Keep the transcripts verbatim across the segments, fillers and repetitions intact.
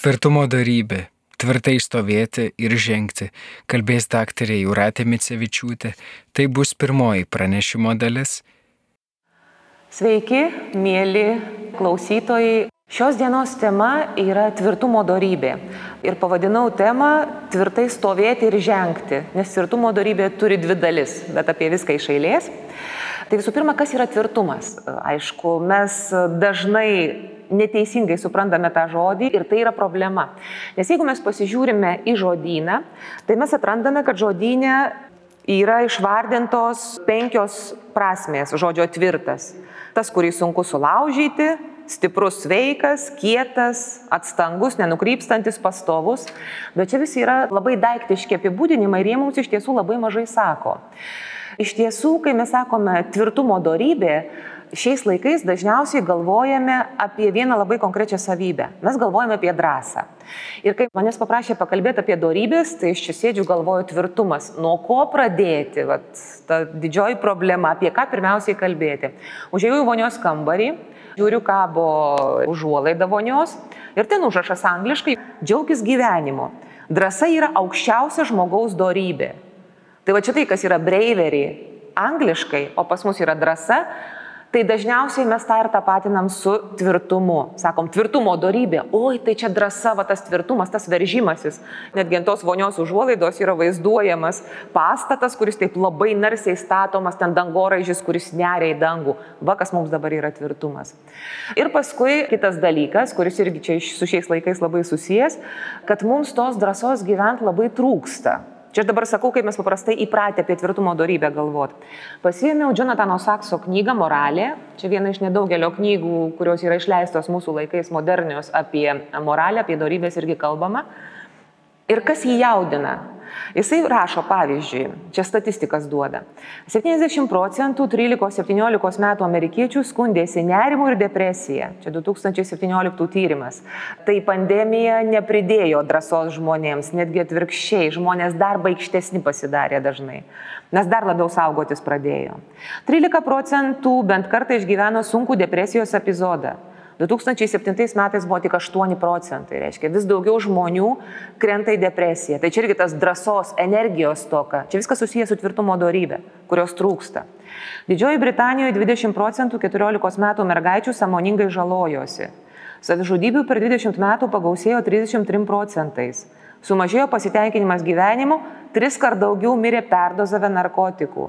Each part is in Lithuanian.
Tvirtumo dorybė – tvirtai stovėti ir žengti, kalbės daktarė Jūratė Micevičiūtė. Tai bus pirmoji pranešimo dalis. Sveiki, mėly klausytojai. Šios dienos tema yra tvirtumo dorybė. Ir pavadinau temą tvirtai stovėti ir žengti, nes tvirtumo dorybė turi dvi dalis, bet apie viską iš eilės. Tai visų pirma, kas yra tvirtumas? Aišku, mes dažnai neteisingai suprantame tą žodį ir tai yra problema. Nes jeigu mes pasižiūrime į žodyną, tai mes atrandame, kad žodyne yra išvardintos penkios prasmės žodžio tvirtas. Tas, kurį sunku sulaužyti, stiprus, sveikas, kietas, atstangus, nenukrypstantis, pastovus. Bet čia visi yra labai daiktiški apibūdinimai ir jie mums iš tiesų labai mažai sako. Iš tiesų, kai mes sakome tvirtumo dorybė, šiais laikais dažniausiai galvojame apie vieną labai konkrečią savybę. Mes galvojame apie drąsą. Ir kai manęs paprašė pakalbėti apie dorybės, tai iš čia sėdžiu galvoju tvirtumas. Nuo ko pradėti? Vat, ta didžioji problema, apie ką pirmiausiai kalbėti. Užėjau į vonios kambarį, žiūriu, kabo užuolaida vonios ir ten užrašas angliškai "Džiaukis gyvenimu". Drąsa yra aukščiausia žmogaus dorybė. Tai va čia tai, kas yra bravery angliškai, o pas mus yra drąsa, tai dažniausiai mes tą ir tapatinam su tvirtumu. Sakom, tvirtumo dorybė. Oi, tai čia drąsa, va tas tvirtumas, tas veržimasis. Netgi ant tos vonios užuolaidos yra vaizduojamas pastatas, kuris taip labai narsiai statomas, ten dangoraižis, kuris neria į dangų. Va, kas mums dabar yra tvirtumas. Ir paskui kitas dalykas, kuris irgi čia su šiais laikais labai susijęs, kad mums tos drąsos gyvent labai trūksta. Čia aš dabar sakau, kaip mes paprastai įpratę apie tvirtumo dorybę galvoti. Pasiėmiau Jonathano Sakso knygą Moralė. Čia viena iš nedaugelio knygų, kurios yra išleistos mūsų laikais modernios apie moralę, apie dorybės irgi kalbama. Ir kas jį jaudina? Jisai rašo, pavyzdžiui, čia statistikas duoda. septyniasdešimt procentų trylikos septyniolikos metų amerikiečių skundėsi nerimu ir depresija. Čia du tūkstančiai septynioliktų tyrimas. Tai pandemija nepridėjo drąsos žmonėms, netgi atvirkščiai, žmonės dar baikštesni pasidarė dažnai, nes dar labiau saugotis pradėjo. trylika procentų bent kartą išgyveno sunkų depresijos epizodą. du tūkstančiai septintais metais buvo tik aštuoni procentai, reiškia, vis daugiau žmonių krenta į depresiją. Tai čia irgi tas drąsos, energijos stoka. Čia viskas susijęs su tvirtumo dorybė, kurios trūksta. Didžioji Britanijoje dvidešimt procentų keturiolikos metų mergaičių sąmoningai žalojosi. Savižudybių per dvidešimt metų pagausėjo trisdešimt trim procentais. Sumažėjo pasitenkinimas gyvenimu, tris kart daugiau mirė perdozavę narkotikų.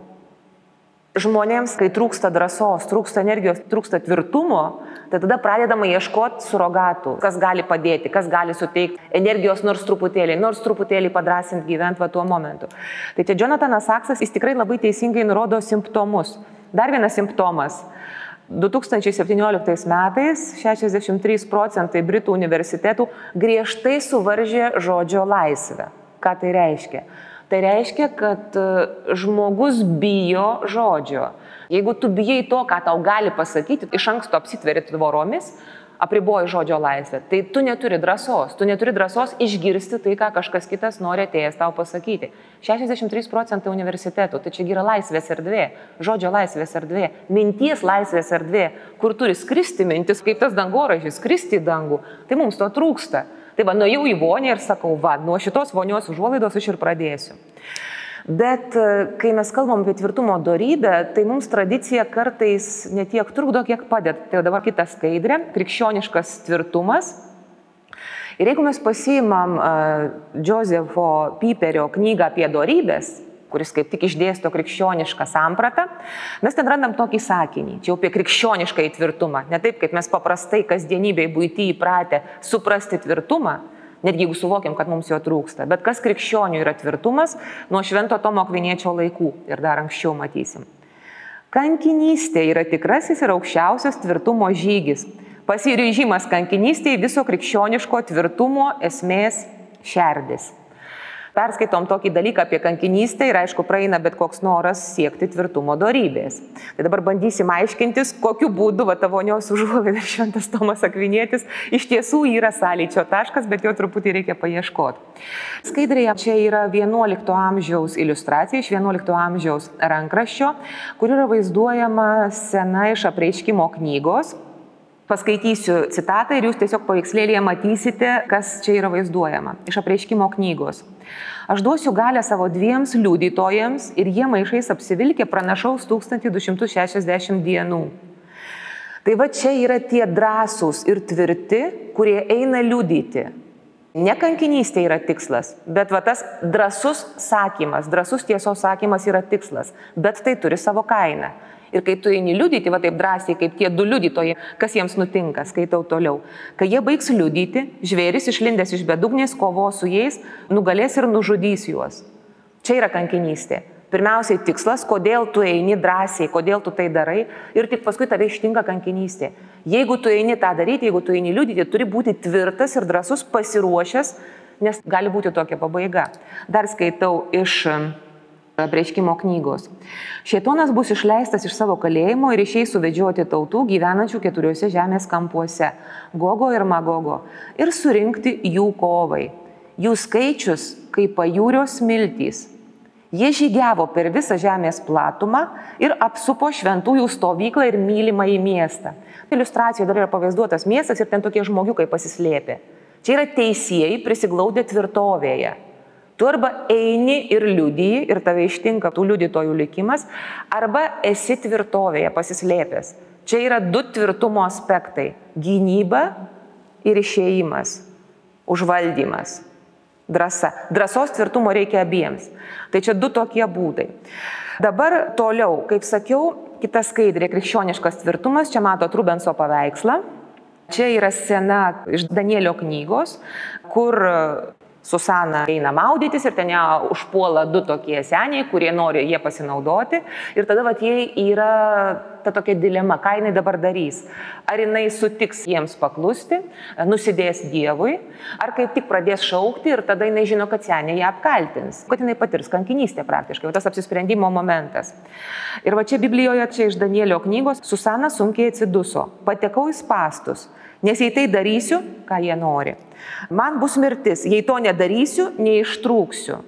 Žmonėms, kai trūksta drąsos, trūksta energijos, trūksta tvirtumo, tai tada pradedama ieškoti surogatų, kas gali padėti, kas gali suteikti energijos nors truputėlį, nors truputėlį padrąsinti gyventi va tuo momentu. Tai čia Jonathanas Saksas, jis tikrai labai teisingai nurodo simptomus. Dar vienas simptomas. du tūkstančiai septynioliktais metais šešiasdešimt trys procentai Britų universitetų griežtai suvaržė žodžio laisvę. Ką tai reiškia? Tai reiškia, kad žmogus bijo žodžio. Jeigu tu bijai to, ką tau gali pasakyti, iš anksto apsitveri tvoromis, apriboji žodžio laisvę, tai tu neturi drąsos. Tu neturi drąsos išgirsti tai, ką kažkas kitas nori atėjęs tau pasakyti. šešiasdešimt trys procentai universitetų, tai čia yra laisvės erdvė, žodžio laisvės erdvė, minties laisvės erdvė, kur turi skristi mintis, kaip tas dangoraižis, skristi į dangų. Tai mums to trūksta. Tai va, nuėjau į vonią ir sakau, va, nuo šitos vonios užuolaidos aš ir pradėsiu. Bet kai mes kalbam apie tvirtumo dorybę, tai mums tradicija kartais ne tiek trukdo, kiek padeda. Tai dabar kita skaidrė, krikščioniškas tvirtumas. Ir jeigu mes pasiimam uh, Josepho Piperio knygą apie dorybės, kuris kaip tik išdėsto krikščionišką sampratą, mes ten randam tokį sakinį, čia jau apie krikščionišką tvirtumą. Ne taip, kaip mes paprastai kasdienybėje buity įpratę suprasti tvirtumą, netgi jeigu suvokiam, kad mums jo trūksta. Bet kas krikščionių yra tvirtumas nuo Švento Tomo Akviniečio laikų ir dar anksčiau matysim. Kankinystė yra tikrasis ir aukščiausias tvirtumo žygis. Pasiryžimas kankinystėje viso krikščioniško tvirtumo esmės šerdis. Perskaitom tokį dalyką apie kankinystę ir aišku praeina bet koks noras siekti tvirtumo dorybės. Tai dabar bandysim aiškintis, kokiu būdu va ta vonios užuolaida Šventas Tomas Akvinietis iš tiesų yra sąlyčio taškas, bet jo truputį reikia paieškoti. Skaidrėje čia yra vienuolikto amžiaus iliustracija iš vienuolikto amžiaus rankraščio, kur yra vaizduojama scena iš apreiškimo knygos. Paskaitysiu citatą ir jūs tiesiog paveikslėlėje matysite, kas čia yra vaizduojama. Iš Apreiškimo knygos. Aš duosiu galę savo dviems liudytojams ir jie maišais apsivilkę pranašaus tūkstantį du šimtus šešiasdešimt dienų. Tai va čia yra tie drąsūs ir tvirti, kurie eina liudyti. Ne kankinystė yra tikslas, bet va tas drąsus sakymas, drąsus tiesos sakymas yra tikslas, bet tai turi savo kainą. Ir kai tu eini liudyti, va taip drąsiai, kaip tie du liudytojai, kas jiems nutinka, skaitau toliau. Kai jie baigs liudyti, žvėris išlindęs iš bedugnės kovos su jais, nugalės ir nužudys juos. Čia yra kankinystė. Pirmiausiai tikslas, kodėl tu eini drąsiai, kodėl tu tai darai ir tik paskui tave ištinka kankinystė. Jeigu tu eini tą daryti, jeigu tu eini liudyti, turi būti tvirtas ir drąsus, pasiruošęs, nes gali būti tokia pabaiga. Dar skaitau iš Apreiškimo knygos. Šėtonas bus išleistas iš savo kalėjimo ir išeis suvedžioti tautų gyvenančių keturiuose žemės kampuose, Gogo ir Magogo, ir surinkti jų kovai. Jų skaičius kaip pajūrio smiltys. Jie žygiavo per visą žemės platumą ir apsupo šventųjų stovyklą ir mylimąjį miestą. Iliustracijoje dar yra pavaizduotas miestas ir ten tokie žmogiukai pasislėpė. Čia yra teisėjai prisiglaudę tvirtovėje. Tu arba eini ir liudiji ir tave ištinka tų liudytojų likimas, arba esi tvirtovėje pasislėpęs. Čia yra du tvirtumo aspektai - gynyba ir išėjimas, užvaldymas, drąsa. Drąsos tvirtumo reikia abiems. Tai čia du tokie būdai. Dabar toliau, kaip sakiau, kita skaidrė - krikščioniškas tvirtumas. Čia matot Rubenso paveikslą. Čia yra scena iš Danielio knygos, kur Susana eina maudytis ir ten ją užpuola du tokie seniai, kurie nori jie pasinaudoti. Ir tada vat jie yra ta tokia dilema, ką jinai dabar darys. Ar jinai sutiks jiems paklusti, nusidės Dievui, ar kaip tik pradės šaukti ir tada jinai žino, kad seniai ją apkaltins. Kad jinai patirs kankinystę praktiškai, tas apsisprendimo momentas. Ir va čia Biblijoje, čia iš Danielio knygos, Susana sunkiai atsiduso. Patekau į spąstus, nes jei tai darysiu, ką jie nori. Man bus mirtis, jei to nedarysiu, neištrūksiu.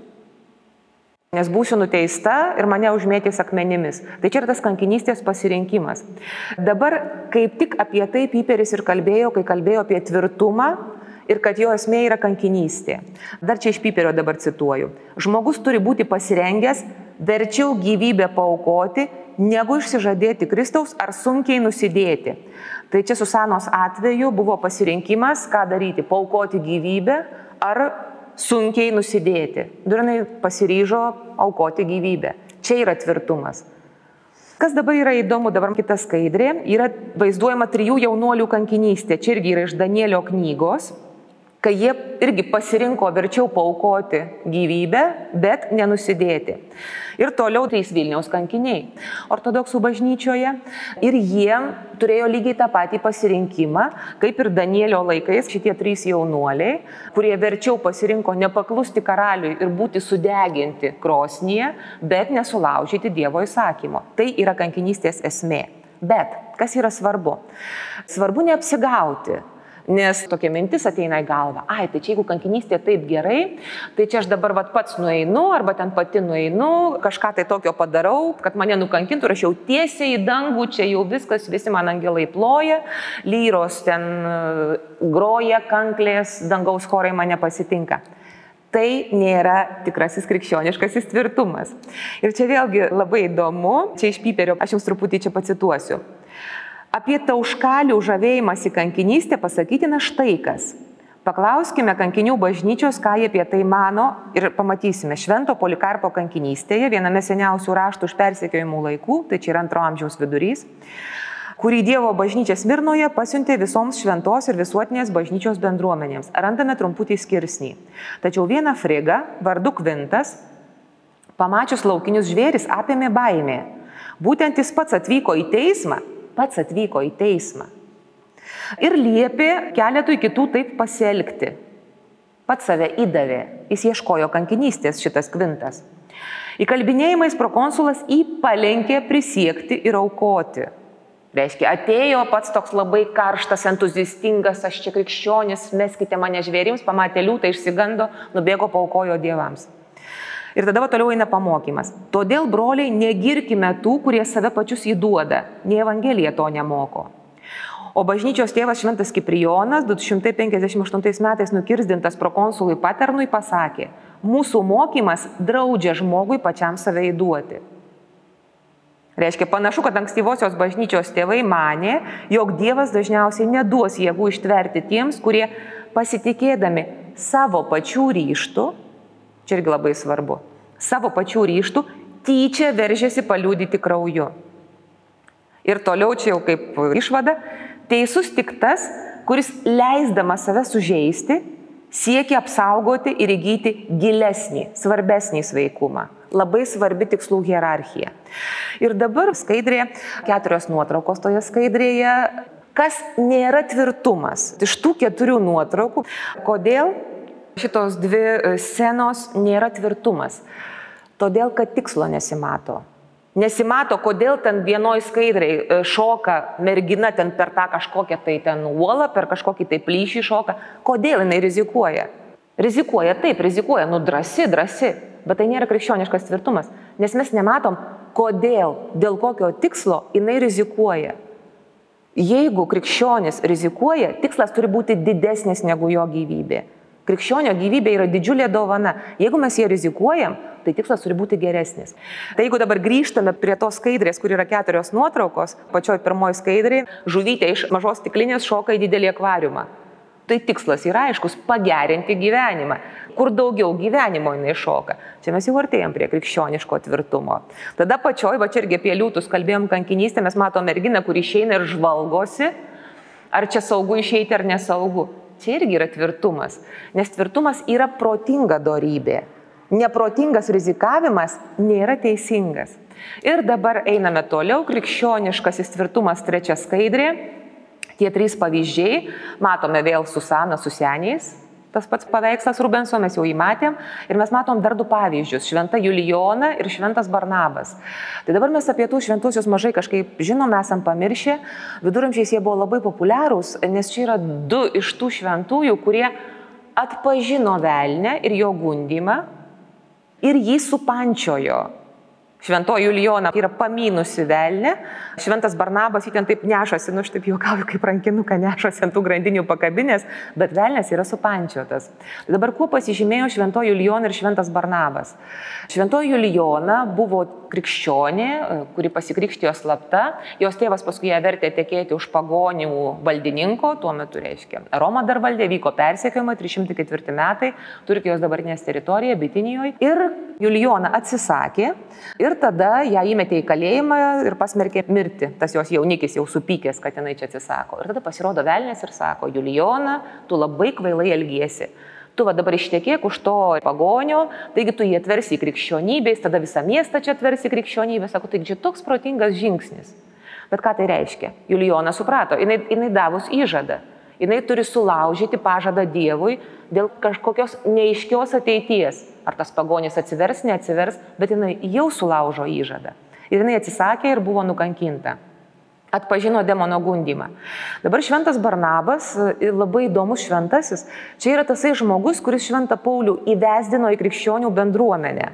Nes būsiu nuteista ir mane užmėtys akmenimis. Tai čia yra tas kankinystės pasirinkimas. Dabar kaip tik apie tai Piperis ir kalbėjo, kai kalbėjo apie tvirtumą ir kad jo esmė yra kankinystė. Dar čia iš Piperio dabar cituoju. Žmogus turi būti pasirengęs verčiau gyvybę paaukoti, negu išsižadėti Kristaus ar sunkiai nusidėti. Tai čia Susanos atveju buvo pasirinkimas, ką daryti - paaukoti gyvybę ar sunkiai nusidėti. Durinai pasiryžo aukoti gyvybę. Čia yra tvirtumas. Kas dabar yra įdomu, dabar kita skaidrė, yra vaizduojama trijų jaunuolių kankinystė. Čia irgi yra iš Danielio knygos, kai jie irgi pasirinko verčiau paaukoti gyvybę, bet nenusidėti. Ir toliau trys Vilniaus kankiniai ortodoksų bažnyčioje. Ir jie turėjo lygiai tą patį pasirinkimą, kaip ir Danielio laikais šitie trys jaunuoliai, kurie verčiau pasirinko nepaklusti karaliui ir būti sudeginti krosnyje, bet nesulaužyti Dievo įsakymo. Tai yra kankinystės esmė. Bet kas yra svarbu? Svarbu neapsigauti. Nes tokia mintis ateina į galvą. Ai, tai čia jeigu kankinystė taip gerai, tai čia aš dabar vat pats nueinu, arba ten pati nueinu, kažką tai tokio padarau, kad mane nukankintų, ir aš jau tiesiai į dangų, čia jau viskas, visi man angelai ploja, lyros ten groja, kanklės, dangaus chorai mane pasitinka. Tai nėra tikrasis krikščioniškasis tvirtumas. Ir čia vėlgi labai įdomu, čia iš Piperio, aš jums truputį čia pacituosiu. Apie tauškalių žavėjimąsi kankinystę pasakytina štai kas. Paklauskime kankinių bažnyčios, ką jie apie tai mano, ir pamatysime Švento Polikarpo kankinystėje, viename seniausių raštų iš persekiojimų laikų, tai čia yra antro amžiaus vidurys, kurį Dievo bažnyčia Smirnoje pasiuntė visoms šventos ir visuotinės bažnyčios bendruomenėms. Randame trumputį skirsnį. Tačiau vieną frigą, vardu Kvintas, pamačius laukinius žvėris, apėmė baimė. Būtent jis pats atvyko į teismą, pats atvyko į teismą. Ir liepė keletui kitų taip pasielgti. Pats save įdavė, jis ieškojo kankinystės šitas Kvintas. Įkalbinėjimais prokonsulas jį palenkė prisiekti ir aukoti. Reiškia, atėjo pats toks labai karštas, entuziastingas, aš čia krikščionis, meskite mane žvėrims, pamatė liūtą, išsigando, nubėgo, paaukojo dievams. Ir tada va, toliau eina pamokymas. Todėl, broliai, negirkime tų, kurie save pačius įduoda. Nei Evangelija to nemoko. O bažnyčios tėvas šventas Kiprijonas du šimtai penkiasdešimt aštuntais metais nukirsdintas prokonsului Paternui pasakė: mūsų mokymas draudžia žmogui pačiam save įduoti. Reiškia, panašu, kad ankstyvosios bažnyčios tėvai manė, jog Dievas dažniausiai neduos jėgų ištverti tiems, kurie pasitikėdami savo pačių ryštų, čia irgi labai svarbu, savo pačių ryštų tyčia veržėsi paliudyti krauju. Ir toliau čia jau kaip išvada, teisus tik tas, kuris leisdamas save sužeisti, siekia apsaugoti ir įgyti gilesnį, svarbesnį sveikumą. Labai svarbi tikslų hierarchija. Ir dabar skaidrėje, keturios nuotraukos toje skaidrėje, kas nėra tvirtumas. Iš tų keturių nuotraukų, kodėl šitos dvi scenos nėra tvirtumas? Todėl, kad tikslo nesimato. Nesimato, kodėl ten vienoj skaidriai šoka mergina ten per tą kažkokią tai ten uolą, per kažkokį tai plyšį šoka. Kodėl jinai rizikuoja? Rizikuoja taip, rizikuoja, nu drąsi, drąsi, bet tai nėra krikščioniškas tvirtumas, nes mes nematom, kodėl, dėl kokio tikslo jinai rizikuoja. Jeigu krikščionis rizikuoja, tikslas turi būti didesnis negu jo gyvybė. Krikščionio gyvybė yra didžiulė dovana. Jeigu mes jie rizikuojam, tai tikslas turi būti geresnis. Tai jeigu dabar grįžtame prie tos skaidrės, kur yra keturios nuotraukos, pačioj pirmoji skaidrė, žuvytė iš mažos stiklinės šoka į didelį akvariumą. Tai tikslas yra aiškus - pagerinti gyvenimą. Kur daugiau gyvenimo jinai šoka. Čia mes jau artėjom prie krikščioniško tvirtumo. Tada pačioj, va čia irgi apie liūtus kalbėjom kankinystę, mes matom merginą, kuri išeina ir žvalgosi, ar čia saugu išeiti ar nesaugu. Čia irgi yra tvirtumas, nes tvirtumas yra protinga dorybė. Neprotingas rizikavimas nėra teisingas. Ir dabar einame toliau, krikščioniškasis tvirtumas, trečia skaidrė. Tie trys pavyzdžiai, matome vėl Susaną su seniais, tas pats paveikslas Rubenso, mes jau jį matėm, ir mes matom dar du pavyzdžius, šventa Julijona ir šventas Barnabas. Tai dabar mes apie tų šventuosius mažai kažkaip žinom, esam pamiršę, viduramžiais jie buvo labai populiarūs, nes čia yra du iš tų šventųjų, kurie atpažino velnę ir jo gundymą ir jį supančiojo. Šventoji Julijona yra pamynusi velnę, šventas Barnabas jį ten taip nešasi, nu aš taip juokauju, kaip rankinuką nešasi ant tų grandinių pakabinės, bet velnės yra supančiotas. Dabar kuo pasižymėjo šventoji Julijona ir šventas Barnabas? Šventoji Julijona buvo krikščionė, kuri pasikrikštijo slapta, jos tėvas paskui ją vertė tekėti už pagonių valdininko, tuo metu reiškia. Roma dar valdė, vyko persekiojimai, trys šimtai ketvirti metai, Turkijos dabartinės teritorija, Bitinijoje, ir Julijona atsisakė. Ir tada ją įmetė į kalėjimą ir pasmerkė mirti. Tas jos jaunikis jau supykęs, kad jinai čia atsisako. Ir tada pasirodo velnės ir sako: Julijona, tu labai kvailai elgiesi. Tu va dabar ištekėk už to pagonio, taigi tu jį atversi į krikščionybės, tada visą miestą čia atversi į krikščionybę. Sako, taigi čia toks protingas žingsnis. Bet ką tai reiškia? Julijona suprato, jinai, jinai davus įžadą. Jinai turi sulaužyti pažadą Dievui dėl kažkokios neaiškios ateities. Ar tas pagonis atsivers, neatsivers, bet jinai jau sulaužo įžadą. Ir jinai atsisakė ir buvo nukankinta. Atpažino demono gundymą. Dabar šventas Barnabas, labai įdomus šventasis, čia yra tasai žmogus, kuris šventą Paulių įvesdino į krikščionių bendruomenę.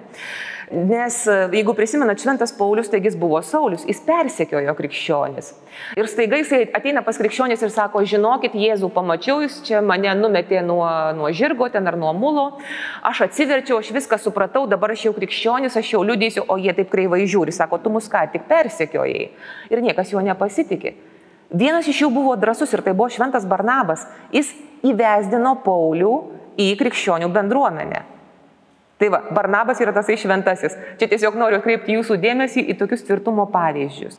Nes jeigu prisimenat, šventas Paulius, taigi jis buvo Saulius, jis persekiojo krikščionis. Ir staiga jisai ateina pas krikščionis ir sako: žinokit, Jėzų pamačiau, jis čia mane numetė nuo, nuo žirgo ten ar nuo mulo, aš atsiverčiau, aš viską supratau, dabar aš jau krikščionis, aš jau liudysiu, o jie taip kreivai žiūri, sako, tu mus ką tik persekiojai. Ir niekas juo nepasitikė. Vienas iš jų buvo drąsus ir tai buvo šventas Barnabas. Jis įvesdino Paulių į krikščionių bendruomenę. Tai va, Barnabas yra tasai šventasis. Čia tiesiog noriu atkreipti jūsų dėmesį į tokius tvirtumo pavyzdžius.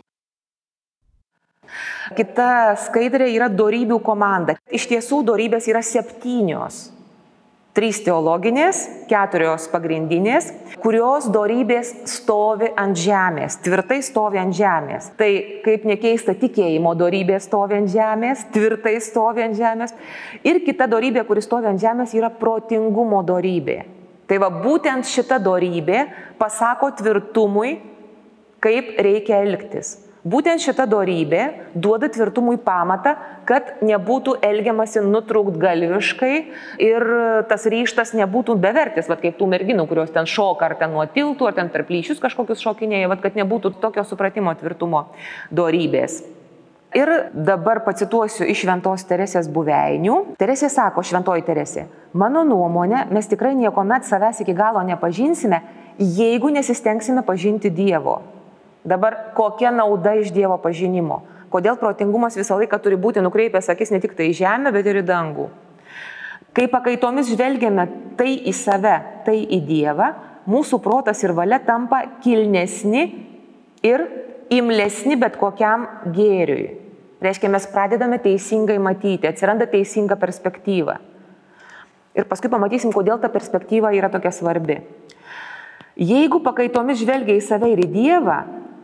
Kita skaidrė yra dorybių komanda. Iš tiesų dorybės yra septynios. Trys teologinės, keturios pagrindinės, kurios dorybės stovi ant žemės, tvirtai stovi ant žemės. Tai kaip nekeista, tikėjimo dorybė stovi ant žemės, tvirtai stovi ant žemės. Ir kita dorybė, kuri stovi ant žemės, yra protingumo dorybė. Tai va, būtent šita dorybė pasako tvirtumui, kaip reikia elgtis. Būtent šita dorybė duoda tvirtumui pamatą, kad nebūtų elgiamasi nutrūktgalviškai ir tas ryžtas nebūtų bevertis, va, kaip tų merginų, kurios ten šoka, ar ten nuo tiltų, ar ten per plyšius kažkokius šokinėja, va, kad nebūtų tokio supratimo tvirtumo dorybės. Ir dabar pacituosiu iš Šventos Teresės buveinių. Teresė sako, Šventoji Teresė, mano nuomonė, mes tikrai niekuomet savęs iki galo nepažinsime, jeigu nesistengsime pažinti Dievo. Dabar kokia nauda iš Dievo pažinimo? Kodėl protingumas visą laiką turi būti nukreipęs akis ne tik tai į žemę, bet ir į dangų? Kai pakaitomis žvelgiame tai į save, tai į Dievą, mūsų protas ir valia tampa kilnesni ir imlesni bet kokiam gėriui. Reiškia, mes pradedame teisingai matyti, atsiranda teisinga perspektyva. Ir paskui pamatysim, kodėl ta perspektyva yra tokia svarbi. Jeigu pakaitomis žvelgia į save ir į Dievą,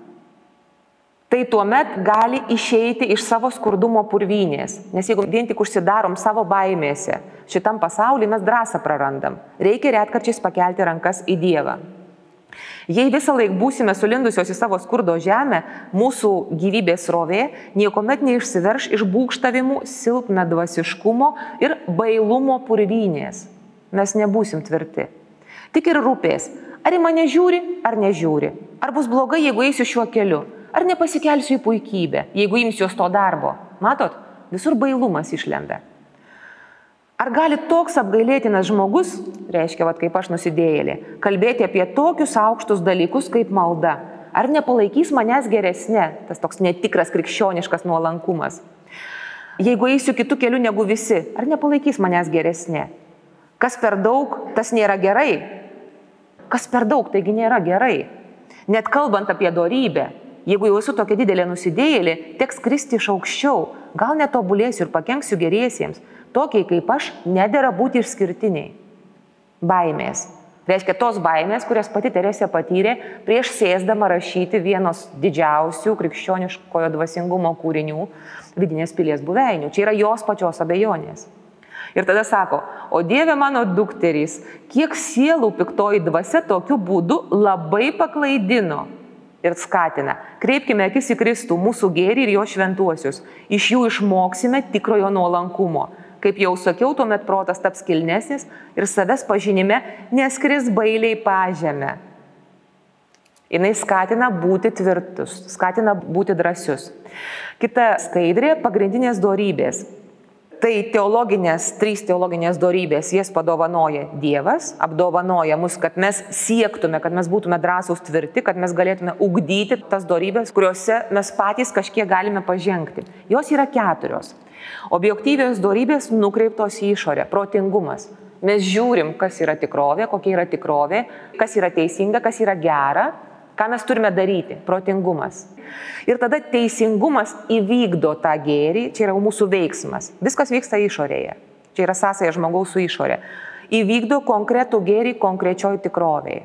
tai tuomet gali išeiti iš savo skurdumo purvynės. Nes jeigu vien tik užsidarom savo baimėse, šitam pasaulyje mes drąsą prarandam. Reikia retkarčiais pakelti rankas į Dievą. Jei visą laiką būsime sulindusios į savo skurdo žemę, mūsų gyvybės srovė niekuomet neišsiverš iš būgštavimų, silpna dvasiškumo ir bailumo purvynės. Mes nebūsim tvirti. Tik ir rūpės, ar į mane žiūri, ar nežiūri. Ar bus blogai, jeigu eisiu šiuo keliu. Ar nepasikelsiu į puikybę, jeigu imsiuos to darbo. Matot, visur bailumas išlenda. Ar gali toks apgailėtinas žmogus, reiškia, vat, kaip aš nusidėjėlė, kalbėti apie tokius aukštus dalykus kaip malda? Ar nepalaikys manęs geresnė, tas toks netikras krikščioniškas nuolankumas? Jeigu eisiu kitų kelių negu visi, ar nepalaikys manęs geresnė? Kas per daug, tas nėra gerai. Kas per daug, taigi nėra gerai. Net kalbant apie dorybę, jeigu jau esu tokia didelė nusidėjėlė, teks kristi iš aukščiau, gal netobulėsiu ir pakenksiu geriesiems. Tokiai kaip aš nedera būti išskirtiniai. Baimės. Reiškia tos baimės, kurias pati Teresė patyrė prieš sėsdama rašyti vienos didžiausių krikščioniškojo dvasingumo kūrinių Vidinės pilies buveinių. Čia yra jos pačios abejonės. Ir tada sako, o Dieve mano dukterys, kiek sielų piktoji dvasia tokiu būdu labai paklaidino. Ir skatina. Kreipkime akis į Kristų, mūsų gėrį ir jo šventuosius. Iš jų išmoksime tikrojo nuolankumo. Kaip jau sakiau, tuomet protas taps kilnesnis ir savęs pažinime neskris bailiai pažemę. Jis skatina būti tvirtus, skatina būti drąsius. Kita skaidrė – pagrindinės dorybės. Tai teologinės, trys teologinės dorybės, jas padovanoja Dievas, apdovanoja mus, kad mes siektume, kad mes būtume drąsūs tvirti, kad mes galėtume ugdyti tas dorybės, kuriuose mes patys kažkiek galime pažengti. Jos yra keturios. Objektyvios dorybės nukreiptos į išorę, protingumas. Mes žiūrim, kas yra tikrovė, kokia yra tikrovė, kas yra teisinga, kas yra gera, ką mes turime daryti, protingumas. Ir tada teisingumas įvykdo tą gėrį, čia yra mūsų veiksmas. Viskas vyksta išorėje. Čia yra sąsaja žmogaus su išorė. Įvykdo konkretų gėrį konkrečioj tikrovėje.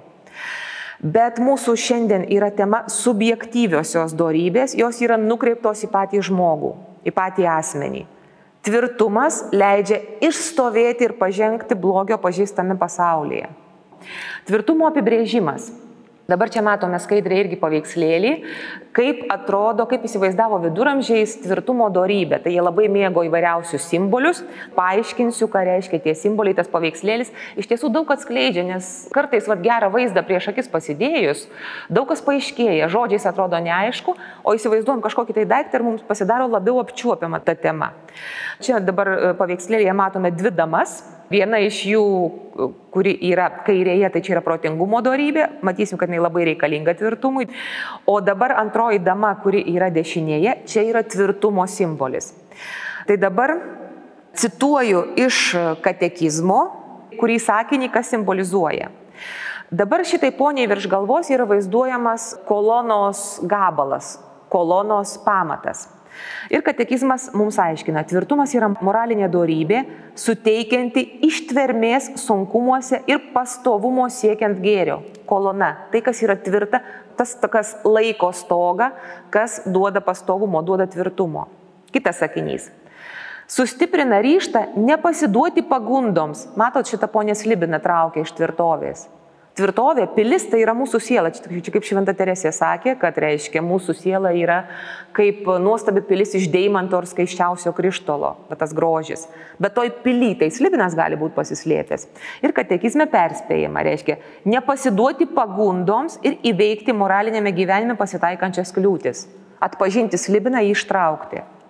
Bet mūsų šiandien yra tema subjektyviosios dorybės, jos yra nukreiptos į patį žmogų, į patį asmenį. Tvirtumas leidžia išstovėti ir pažengti blogio pažįstame pasaulyje. Tvirtumo apibrėžimas. Dabar čia matome skaidrę irgi paveikslėlį, kaip atrodo, kaip įsivaizdavo viduramžiais tvirtumo dorybė. Tai jie labai mėgo įvairiausius simbolius. Paaiškinsiu, ką reiškia tie simboliai, tas paveikslėlis. Iš tiesų daug atskleidžia, nes kartais vat, gerą vaizdą prieš akis pasidėjus, daug kas paaiškėja, žodžiais atrodo neaišku, o įsivaizduojam kažkokį tai daiktą ir mums pasidaro labiau apčiuopiama ta tema. Čia dabar paveikslėlėje matome dvi damas. Viena iš jų, kuri yra kairėje, tai čia yra protingumo dorybė, matysim, kad jinai labai reikalinga tvirtumui. O dabar antroji dama, kuri yra dešinėje, čia yra tvirtumo simbolis. Tai dabar cituoju iš katekizmo, kurį sakinį kas simbolizuoja. Dabar šitai poniai virš galvos yra vaizduojamas kolonos gabalas, kolonos pamatas. Ir katekizmas mums aiškina, tvirtumas yra moralinė dorybė, suteikianti ištvermės sunkumuose ir pastovumo siekiant gėrio. Kolona, tai kas yra tvirta, tas kas laiko stogą, kas duoda pastovumo, duoda tvirtumo. Kitas sakinys. Sustiprina ryžtą nepasiduoti pagundoms. Matot, šitą ponė Slibina traukia iš tvirtovės. Tvirtovė, pilis, tai yra mūsų siela. Čia kaip Šventa Teresė sakė, kad reiškia mūsų siela yra kaip nuostabi pilis iš deimanto ir skaiščiausio krištolo, tas grožis. Bet toj pily, tai Slibinas gali būti pasislėpęs. Ir katekizme perspėjama, reiškia nepasiduoti pagundoms ir įveikti moralinėme gyvenime pasitaikančias kliūtis. Atpažinti Slibiną, jį ištraukti.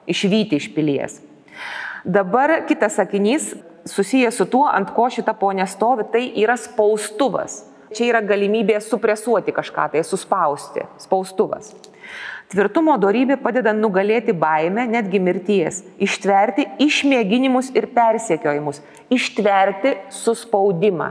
išvyti iš pilies. Dabar kitas sakinys susijęs su tuo, ant ko šita ponė stovi, tai yra spaustuvas. Čia yra galimybė supresuoti kažką, tai suspausti, spaustuvas. Tvirtumo dorybė padeda nugalėti baimę, netgi mirties, ištverti išmėginimus ir persekiojimus, ištverti suspaudimą.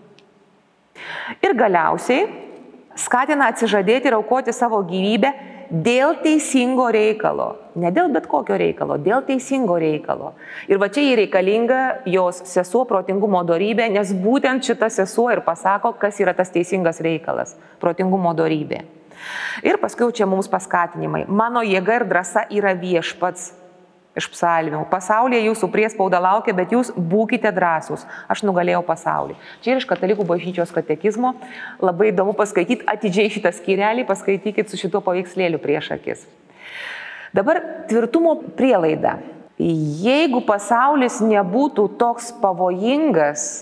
Ir galiausiai skatina atsižadėti ir aukoti savo gyvybę dėl teisingo reikalo. Ne dėl bet kokio reikalo, dėl teisingo reikalo. Ir va čia jai reikalinga jos sesuo protingumo dorybė, nes būtent šita sesuo ir pasako, kas yra tas teisingas reikalas, protingumo dorybė. Ir paskui čia mums paskatinimai. Mano jėga ir drąsa yra viešpats iš psalmių. Pasaulyje jūsų priespauda laukia, bet jūs būkite drąsūs. Aš nugalėjau pasaulį. Čia ir iš Katalikų bažnyčios katekizmo. Labai įdomu paskaityti atidžiai šitą skyrelį, paskaitykit su šituo paveikslėliu prieš akis. Dabar tvirtumo prielaida. Jeigu pasaulis nebūtų toks pavojingas,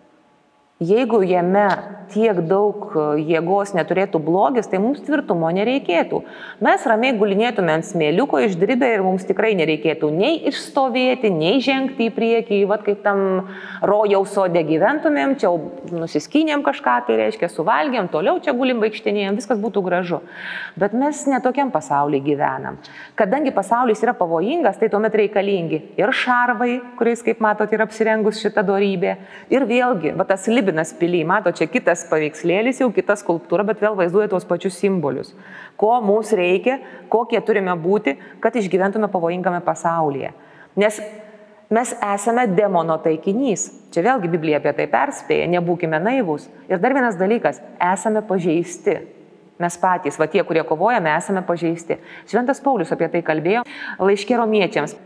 jeigu jame tiek daug jėgos neturėtų blogis, tai mums tvirtumo nereikėtų. Mes ramiai gulinėtume ant smėliuko išdribę ir mums tikrai nereikėtų nei išstovėti, nei žengti į priekį, vat kaip tam rojaus sode gyventumėm, čia nusiskynėm kažką, tai reiškia suvalgėm, toliau čia gulim vaikštinėjom, viskas būtų gražu. Bet mes netokiam pasaulyje gyvenam. Kadangi pasaulis yra pavojingas, tai tuomet reikalingi ir šarvai, kuriais, kaip matot, yra apsirengus šitą dorybę, ir vėlgi, va tas Libinas pily, mato, čia kitas paveikslėlis, jau kita skulptūra, bet vėl vaizduoja tuos pačius simbolius. Ko mums reikia, kokie turime būti, kad išgyventume pavojingame pasaulyje. Nes mes esame demono taikinys. Čia vėlgi Biblija apie tai perspėja, nebūkime naivūs. Ir dar vienas dalykas, esame pažeisti. Mes patys, va tie, kurie kovojame, esame pažeisti. Šventas Paulius apie tai kalbėjo laiške Romiečiams.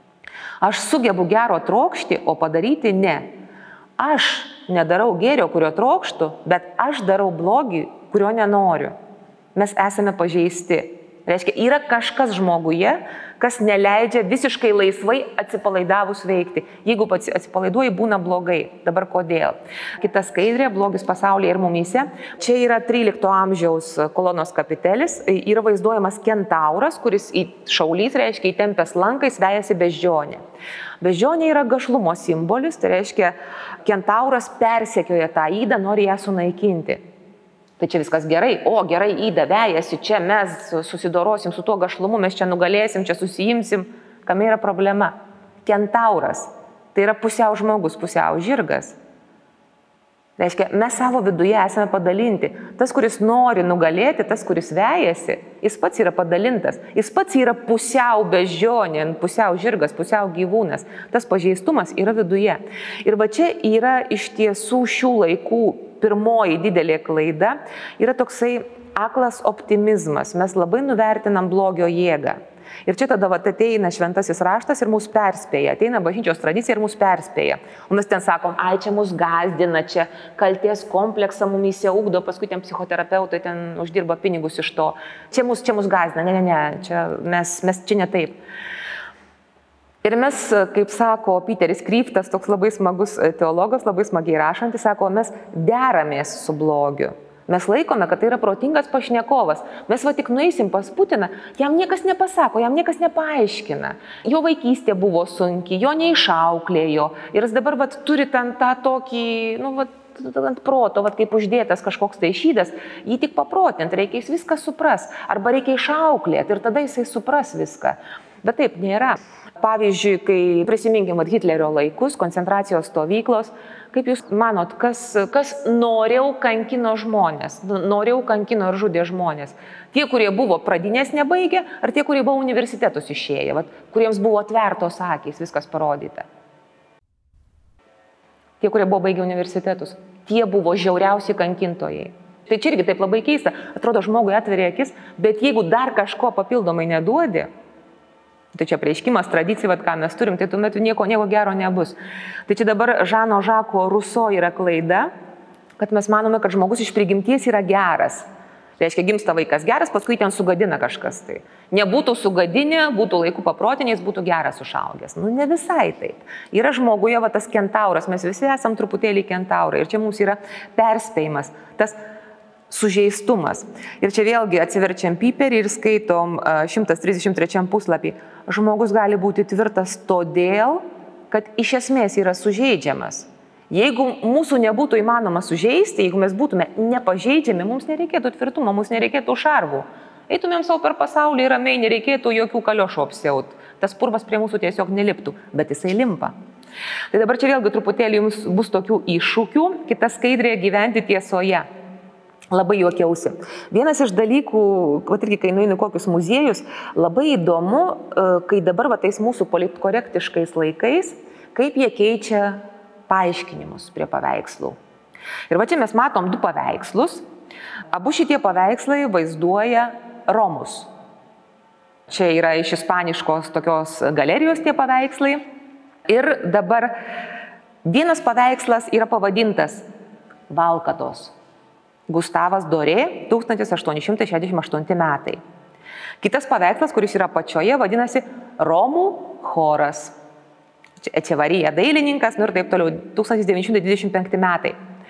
Aš sugebu gero trokšti, o padaryti ne. Aš nedarau gėrio, kurio trokštu, bet aš darau blogį, kurio nenoriu. Mes esame pažeisti. Reiškia, yra kažkas žmoguje, kas neleidžia visiškai laisvai atsipalaidavus veikti. Jeigu pats atsipalaiduoji, būna blogai. Dabar kodėl? Kita skaidrė, blogis pasaulyje ir mumyse. Čia yra trylikto amžiaus kolonos kapitelis. Yra vaizduojamas kentauras, kuris į šaulys, reiškia, įtempęs lankais vejasi beždžionę. Beždžionė yra gašlumo simbolis, tai reiškia, kentauras persekioja tą ydą, nori ją sunaikinti. Tai čia viskas gerai, o gerai yda vejasi, čia mes susidorosim su tuo gašlumu, mes čia nugalėsim, čia susijimsim. Kame yra problema? Kentauras, tai yra pusiau žmogus, pusiau žirgas. Reiškia, mes savo viduje esame padalinti. Tas, kuris nori nugalėti, tas, kuris vejasi, jis pats yra padalintas. Jis pats yra pusiau beždžionė, pusiau žirgas, pusiau gyvūnas. Tas pažeistumas yra viduje. Ir va čia yra iš tiesų šių laikų pirmoji didelė klaida, yra toksai aklas optimizmas. Mes labai nuvertinam blogio jėgą. Ir čia tada vat, ateina šventasis raštas ir mus perspėja, ateina bažnyčios tradicija ir mus perspėja. O mes ten sakom, ai čia mus gazdina, čia kalties kompleksą mumyse ugdo, paskui ten psichoterapeutai ten uždirba pinigus iš to. Čia mus, čia mus gazdina, ne, ne, ne, čia mes, mes čia ne taip. Ir mes, kaip sako Peteris Kryftas, toks labai smagus teologas, labai smagiai rašantis, sako, mes deramės su blogiu. Mes laikome, kad tai yra protingas pašnekovas. Mes va tik nueisim pas Putiną, jam niekas nepasako, jam niekas nepaaiškina. Jo vaikystė buvo sunki, jo neišauklėjo. Ir jis dabar va turi ten tą tokį, nu, va, ant proto, va, kaip uždėtas kažkoks tai šydas, jį tik paprotint, reikia jis viską supras. Arba reikia išauklėti ir tada jisai supras viską. Bet taip nėra. Pavyzdžiui, kai prisiminkim Hitlerio laikus, koncentracijos stovyklos, kaip jūs manot, kas, kas noriau kankino žmonės, noriau kankino ir žudė žmonės? Tie, kurie buvo pradinės nebaigę, ar tie, kurie buvo universitetus išėję, vat, kuriems buvo atvertos akys, viskas parodyta? Tie, kurie buvo baigę universitetus, tie buvo žiauriausi kankintojai. Tai čia irgi taip labai keista, atrodo, žmogui atveria akis, bet jeigu dar kažko papildomai neduodi, tai čia prieškimas, tradicija, vat, ką mes turim, tai tuomet nieko, nieko gero nebus. Tai čia dabar Žano Žako Ruso yra klaida, kad mes manome, kad žmogus iš prigimties yra geras. Tai reiškia, gimsta vaikas geras, paskui ten sugadina kažkas tai. Nebūtų sugadinę, būtų laiku paprotiniais, būtų geras užaugęs. Nu, ne visai taip. Yra žmoguje va, tas kentauras, mes visi esam truputėlį kentaurai. Ir čia mums yra perspėjimas. Tas sužeistumas. Ir čia vėlgi atsiverčiam Piperį ir skaitom šimtas trisdešimt trečiam puslapį. Žmogus gali būti tvirtas todėl, kad iš esmės yra sužeidžiamas. Jeigu mūsų nebūtų įmanoma sužeisti, jeigu mes būtume nepažeidžiami, mums nereikėtų tvirtumo, mums nereikėtų šarvų. Eitumėm savo per pasaulį ir ramiai, nereikėtų jokių kaliošų apsiaut. Tas purvas prie mūsų tiesiog neliptų, bet jisai limpa. Tai dabar čia vėlgi truputėlį jums bus tokių iššūkių, kita skaidrė gyventi tiesoje. Labai juokiausi. Vienas iš dalykų, vat irgi kai nueinu kokius muziejus, labai įdomu, kai dabar va tais mūsų politkorektiškais laikais, kaip jie keičia paaiškinimus prie paveikslų. Ir va čia mes matom du paveikslus. Abu šitie paveikslai vaizduoja Romus. Čia yra iš ispaniškos tokios galerijos tie paveikslai. Ir dabar vienas paveikslas yra pavadintas Valkatos. Gustavas Dorė, tūkstantis aštuoni šimtai šešiasdešimt aštunti metai. Kitas paveikslas, kuris yra pačioje, vadinasi Romų choras. Echevarija dailininkas, nu ir taip toliau, tūkstantis devyni šimtai dvidešimt penkti metai.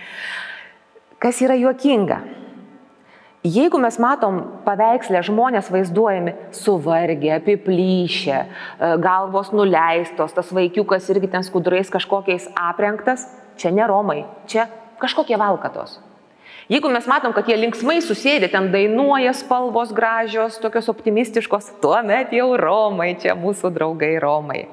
Kas yra juokinga? Jeigu mes matom paveikslę žmonės vaizduojami suvargę, apiplyšę, galvos nuleistos, tas vaikiukas irgi ten skudurais kažkokiais aprengtas, čia ne Romai, čia kažkokie Valkatos. Jeigu mes matom, kad jie linksmai susėdė, ten dainuoja, spalvos gražios, tokios optimistiškos, tuomet jau Romai, čia mūsų draugai Romai.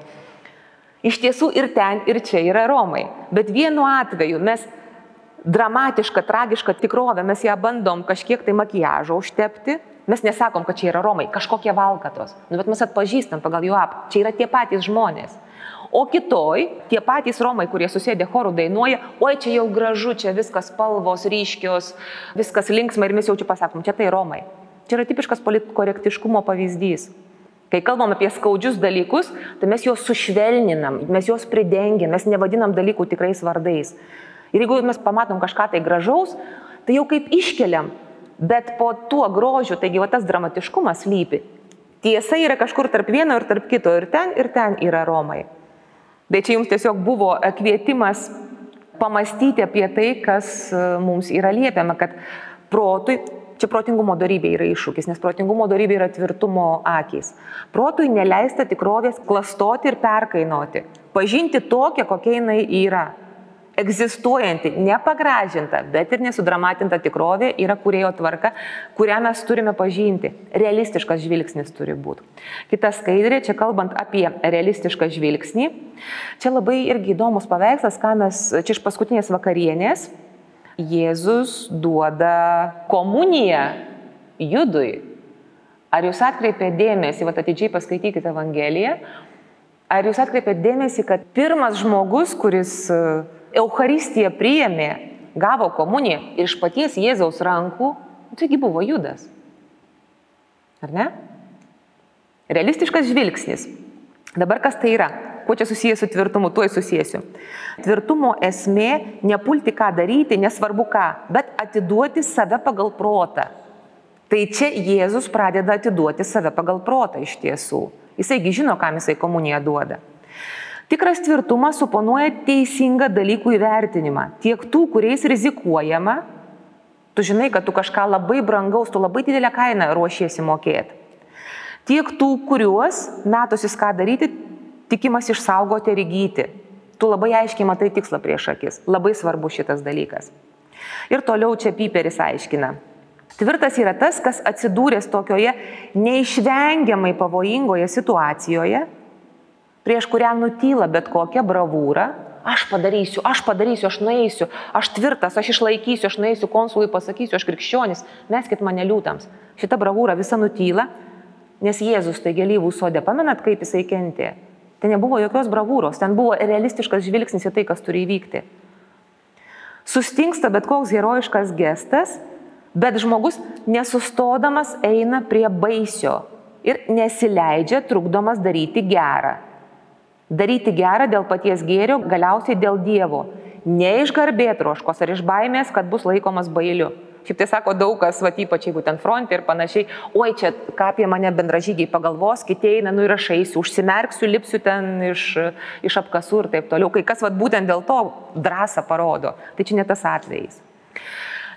Iš tiesų ir ten, ir čia yra Romai. Bet vienu atveju mes dramatišką, tragišką tikrovę, mes ją bandom kažkiek tai makiažo užtepti. Mes nesakom, kad čia yra Romai, kažkokie Valkatos. Nu, bet mes atpažįstam pagal jų ap. Čia yra tie patys žmonės. O kitoj, tie patys Romai, kurie susėdė chorų dainuoja, oi, čia jau gražu, čia viskas spalvos, ryškios, viskas linksma ir mes jau čia pasakom, čia tai Romai. Čia yra tipiškas politkorektiškumo pavyzdys. Kai kalbam apie skaudžius dalykus, tai mes juos sušvelninam, mes juos pridengiam, mes nevadinam dalykų tikrais vardais. Ir jeigu mes pamatom kažką tai gražaus, tai jau kaip iškeliam, bet po tuo grožiu, taigi va tas dramatiškumas slypi. Tiesa yra kažkur tarp vieno ir tarp kito, ir ten, ir ten yra Romai. Bet čia jums tiesiog buvo kvietimas pamastyti apie tai, kas mums yra liepiama, kad protui, čia protingumo dorybė yra iššūkis, nes protingumo dorybė yra tvirtumo akys. Protui neleista tikrovės klastoti ir perkainoti, pažinti tokią, kokia jinai yra. Egzistuojanti, nepagražinta, bet ir nesudramatinta tikrovė yra kūrėjo tvarka, kurią mes turime pažinti. Realistiškas žvilgsnis turi būti. Kita skaidrė, čia kalbant apie realistišką žvilgsnį. Čia labai irgi įdomus paveikslas, ką mes čia iš paskutinės vakarienės. Jėzus duoda komuniją Judui. Ar jūs atkreipėte dėmesį, vat atidžiai paskaitykite Evangeliją, ar jūs atkreipėte dėmesį, kad pirmas žmogus, kuris Eucharistiją priėmė, gavo komuniją ir iš paties Jėzaus rankų, taigi buvo Judas. Ar ne? Realistiškas žvilgsnis. Dabar kas tai yra? Kuo čia susijęs su tvirtumu? Tuoj susijęsiu. Tvirtumo esmė nepulti ką daryti, nesvarbu ką, bet atiduoti save pagal protą. Tai čia Jėzus pradeda atiduoti save pagal protą iš tiesų. Jisaigi žino, kam jisai komuniją duoda. Tikras tvirtumas suponuoja teisingą dalykų įvertinimą. Tiek tų, kuriais rizikuojama, tu žinai, kad tu kažką labai brangaus, tu labai didelę kainą ruošiesi mokėti. Tiek tų, kuriuos metusis ką daryti, tikimas išsaugoti ir įgyti. Tu labai aiškiai matai tikslą prieš akis. Labai svarbu šitas dalykas. Ir toliau čia Piperis aiškina. Tvirtas yra tas, kas atsidūręs tokioje neišvengiamai pavojingoje situacijoje, prieš kurią nutyla bet kokią bravūrą, aš padarysiu, aš padarysiu, aš nueisiu, aš tvirtas, aš išlaikysiu, aš nueisiu konsului, pasakysiu, aš krikščionis, meskit mane liūtams. Šita bravūra visa nutyla, nes Jėzus tai gėlyvų sode, pamenat, kaip jisai kentė? Ten nebuvo jokios bravūros, ten buvo realistiškas žvilgsnis į tai, kas turi įvykti. Sustingsta bet koks herojiškas gestas, bet žmogus nesustodamas eina prie baisio ir nesileidžia trukdomas daryti gerą. Daryti gerą dėl paties gėrio, galiausiai dėl Dievo. Ne iš garbėtroškos ar iš baimės, kad bus laikomas bailiu. Šiaip tai sako daug kas, va ypač jeigu ten fronte ir panašiai, oi čia ką apie mane bendražygiai pagalvos, kiti eina, nu ir aš eisiu, užsimerksiu, lipsiu ten iš, iš apkasų ir taip toliau. Kai kas va būtent dėl to drąsą parodo, tai čia ne tas atvejis.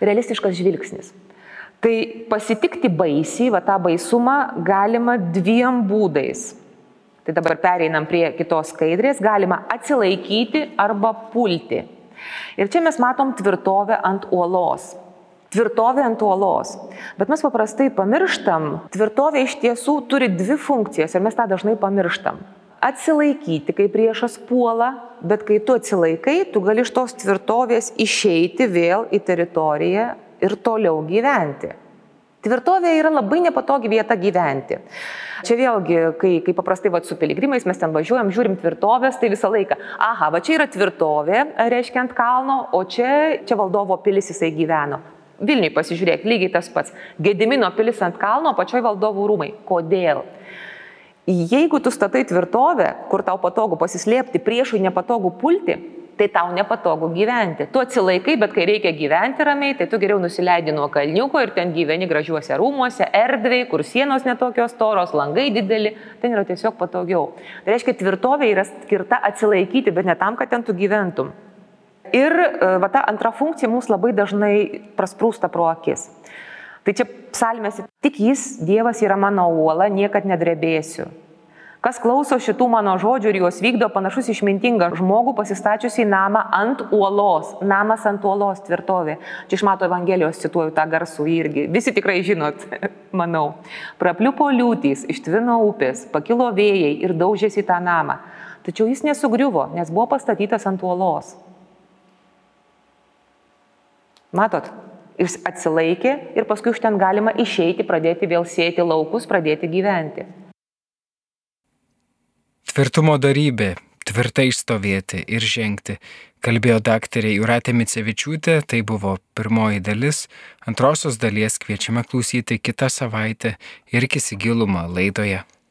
realistiškas žvilgsnis. Tai pasitikti baisiai, va tą baisumą galima dviem būdais. Tai dabar pereinam prie kitos skaidrės, galima atsilaikyti arba pulti. Ir čia mes matom tvirtovę ant uolos. Tvirtovė ant uolos. Bet mes paprastai pamirštam, tvirtovė iš tiesų turi dvi funkcijas ir mes tą dažnai pamirštam. Atsilaikyti, kai priešas puola, bet kai tu atsilaikai, tu gali iš tos tvirtovės išeiti vėl į teritoriją ir toliau gyventi. Tvirtovė yra labai nepatogi vieta gyventi. Čia vėlgi, kai, kai paprastai va, su piligrimais mes ten važiuojam, žiūrim tvirtovės, tai visą laiką, aha, va čia yra tvirtovė, reiškia ant kalno, o čia, čia valdovo pilis jisai gyveno. Vilniui pasižiūrėk, lygiai tas pats. Gedimino pilis ant kalno, pačioj valdovų rūmai. Kodėl? Jeigu tu statai tvirtovę, kur tau patogu pasislėpti, priešui nepatogu pulti, tai tau nepatogu gyventi. Tu atsilaikai, bet kai reikia gyventi ramiai, tai tu geriau nusileidi nuo kalniuko ir ten gyveni gražiuose rūmuose, erdviai, kur sienos netokios storos, langai dideli, ten yra tiesiog patogiau. Tai reiškia, tvirtovė yra skirta atsilaikyti, bet ne tam, kad ten tu gyventum. Ir va, ta antra funkcija mums labai dažnai prasprūsta pro akis. Tai čia psalmėse, tik jis, Dievas yra mano uola, niekad nedrebėsiu. Kas klauso šitų mano žodžių ir juos vykdo, panašus išmintingą žmogų pasistačiusi namą ant uolos. Namas ant uolos, tvirtovė. Čia iš Mato Evangelijos cituoju tą garsų irgi. Visi tikrai žinot, manau. Prapliupo liūtys, ištvino upės, pakilo vėjai ir daužėsi tą namą. Tačiau jis nesugriuvo, nes buvo pastatytas ant uolos. Matot? Jis atsilaikė ir paskui iš ten galima išeiti, pradėti vėl sėti laukus, pradėti gyventi. Tvirtumo dorybė, tvirtai stovėti ir žengti, kalbėjo daktarė Jūratė Micevičiūtė, tai buvo pirmoji dalis, antrosios dalies kviečiame klausyti kitą savaitę ir įsigilumą laidoje.